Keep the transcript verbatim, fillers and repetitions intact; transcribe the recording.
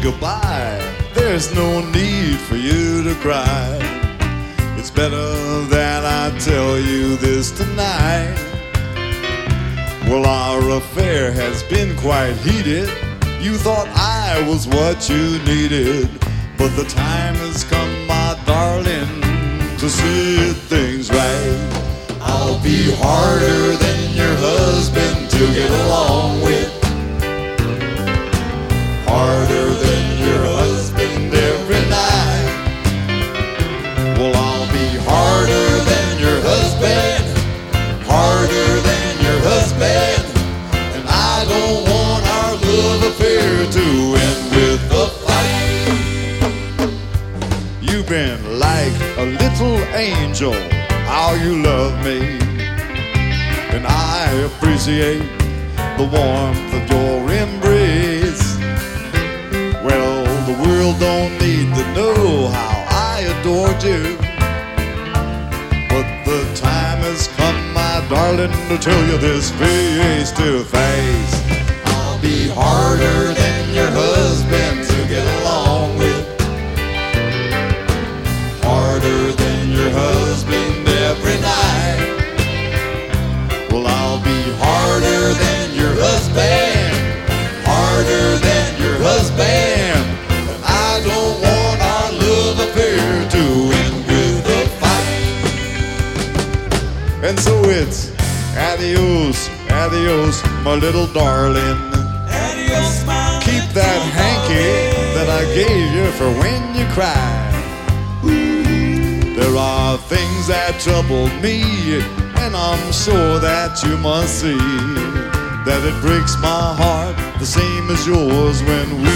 goodbye. There's no need for you to cry. It's better that I tell you this tonight. Well, our affair has been quite heated. You thought I was what you needed, but the time has come, my darling, to see things right. I'll be harder than your husband to get along with, harder than your husband every night. Well, I'll be harder than your husband, harder than your husband, and I don't want our love affair to end with a fight. You've been like a little angel, how you love me, and I appreciate the warmth of your embrace. Well, the world don't need to know how I adored you, but the time has come, my darling, to tell you this face to face. I'll be harder than your husband to get along with, harder than your husband every night. Well, I'll be harder than your husband, harder than your husband, and I don't want our love affair to end with a fight. And so it's adios, adios, my little darling. Adios, my Keep that hanky that I gave you for when you cry. There are things that trouble me, and I'm sure that you must see that it breaks my heart the same as yours when we